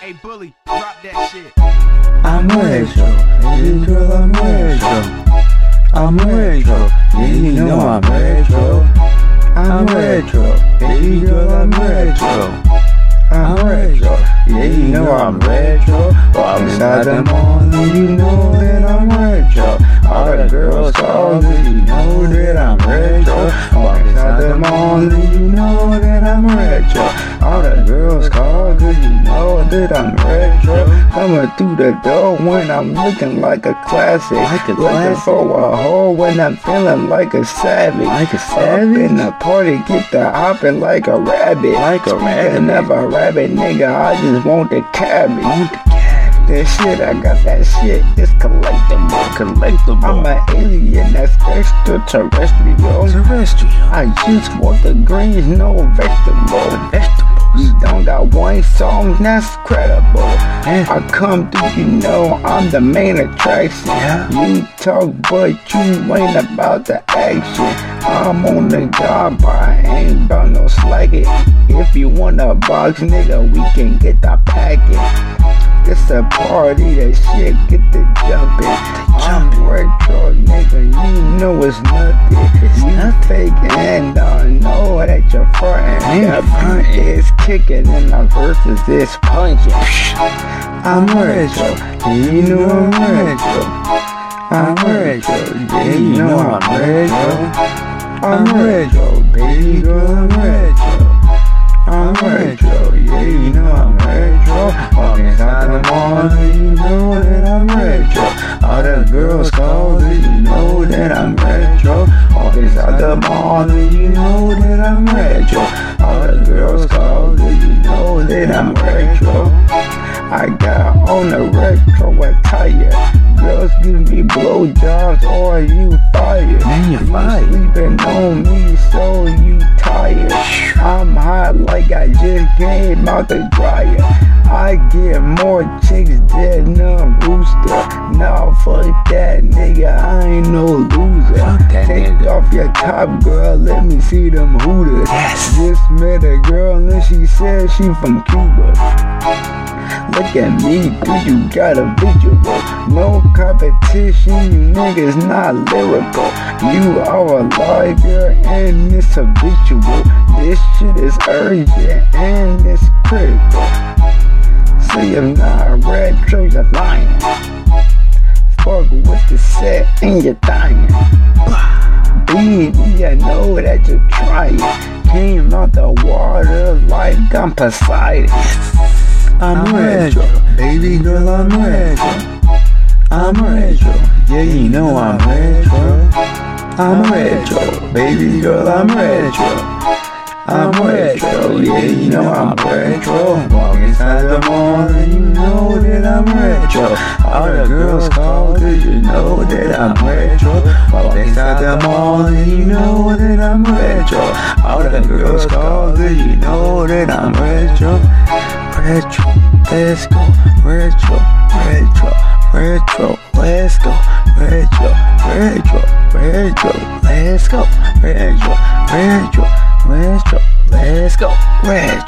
Hey, Bully, drop that shit. I'm retro, baby girl, I'm retro. I'm retro, yeah, you know I'm retro. I'm retro, baby girl, I'm retro. I'm retro, yeah, you know I'm retro. Walk inside the mall and you know that I'm retro. All the girls call cause you know that I'm retro. Walk inside the mall and you know that I'm retro. All the girls call cause you know that I'm retro. Coming through the door when I'm looking like a classic. Looking for a hoe when I'm feeling like a savage. Up in the party, get the hopping like a rabbit. Never rabbit, nigga, I just want the cabbage. That shit, I got that shit, it's collectible. I'm an alien that's extraterrestrial. I just want the greens, no vegetables. You don't got one song, that's credible. I come through, you know, I'm the main attraction. You talk, but you ain't about the action. I'm on the job, I ain't about no slacking. If you want a box, nigga, we can get the packet. It's a party, that shit get the jumpin'. I'm retro, nigga, you know it's nothing. You fake and I know that you're frontin'. The beat is kicking and the verses is punching. I'm retro, yeah, you know I'm retro. I'm retro, yeah, you know I'm retro. I'm retro, baby girl, I'm retro. I'm retro, yeah, you know I'm retro. Walk inside the mall and you know that I'm retro. All the girls call and you know that I'm retro. Walk inside the mall and you know that I'm retro. All the girls call and you know that I'm retro. I got on the retro attire. Girls give me blowjobs or you fired. Man, you're fired. You sleeping on me so you tired. I'm hot like I just came out the dryer. I get more chicks than a rooster. Nah, fuck that nigga, I ain't no loser. Take off your top, girl, let me see them hooters. Yes. Just met a girl and she said she from Cuba. Look at me, dude, you got a visual. No competition, you niggas not lyrical. You are a liar and it's habitual. This shit is urgent and it's critical. See, if not retro, you're lying. Fuck with the set and you're dying. Baby, I know that you're trying. Came out the water like I'm Poseidon. I'm retro, baby girl, I'm retro. I'm retro, yeah, you know I'm retro. I'm retro, baby girl, I'm retro. I'm retro, yeah, you know I'm retro. Walk inside the mall and you know that I'm retro. All the girls call cause you know that I'm retro. Walk inside the mall and you know that I'm retro. All the girls call cause you know that I'm retro. Retro, let's go. Retro, let's go. Retro, let's go. Retro, let's go. Retro.